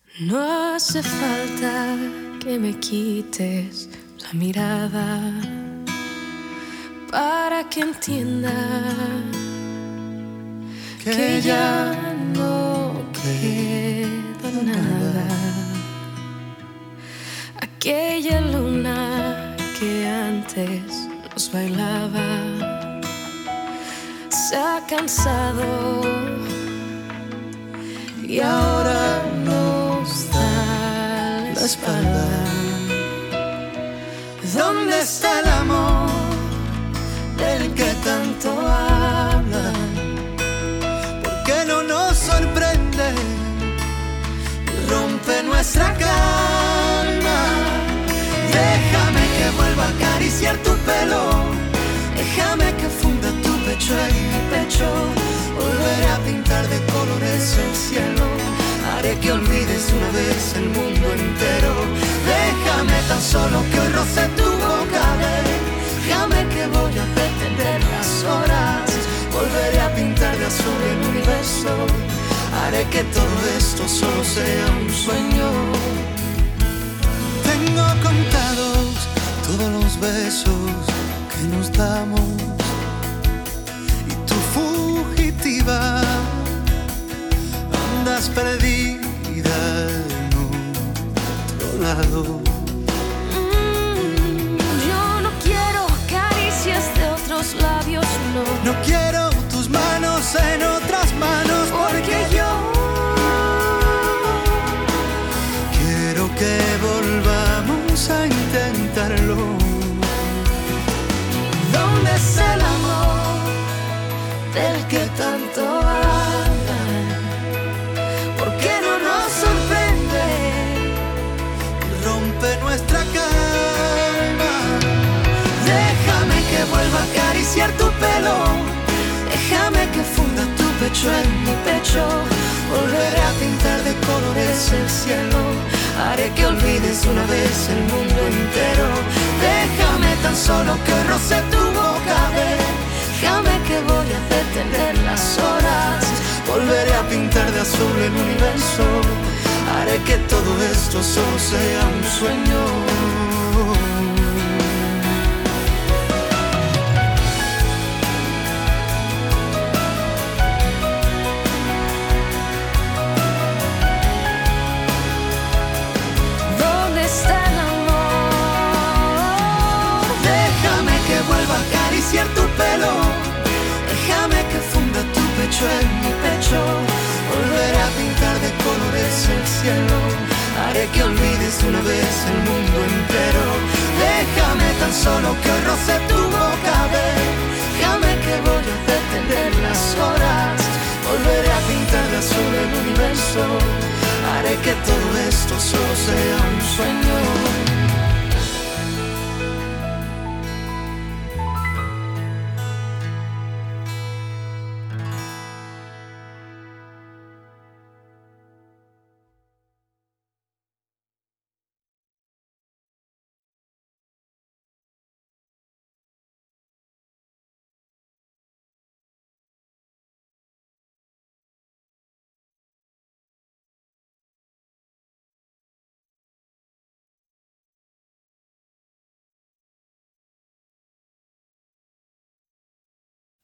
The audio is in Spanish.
No hace falta que me quites la mirada para que entienda que ya no queda nada. Aquella luna que antes nos bailaba se ha cansado y ahora nos da la espalda. ¿Dónde está el amor del que tanto hablan? ¿Por qué no nos sorprende y rompe nuestra calma? Déjame que vuelva a acariciar tu pelo, déjame que funda tu pecho en mi pecho. Volveré a pintar de colores el cielo, haré que olvides una vez el mundo entero. Déjame tan solo que hoy roce tu boca, déjame que voy a detener las horas. Volveré a pintar de azul el universo, haré que todo esto solo sea un sueño. Tengo contados todos los besos que nos damos, y tú fugitiva andas perdida en otro lado. Yo no quiero caricias de otros labios, no. No quiero tus manos en otras manos, porque yo quiero que volvamos a intentarlo. ¿Dónde está el amor del que tanto hablan? ¿Por qué no nos sorprende y rompe nuestra calma? Déjame que vuelva a acariciar tu pelo, déjame que funda tu pecho en mi pecho. Volveré a pintar de colores el cielo, haré que olvides una vez el mundo entero. Déjame tan solo que hoy roce tu boca, déjame que voy a detener las horas. Volveré a pintar de azul el universo, haré que todo esto solo sea un sueño. Acariciar tu pelo, déjame que funda tu pecho en mi pecho. Volveré a pintar de colores el cielo, haré que olvides una vez el mundo entero. Déjame tan solo que hoy roce tu boca, déjame que voy a detener las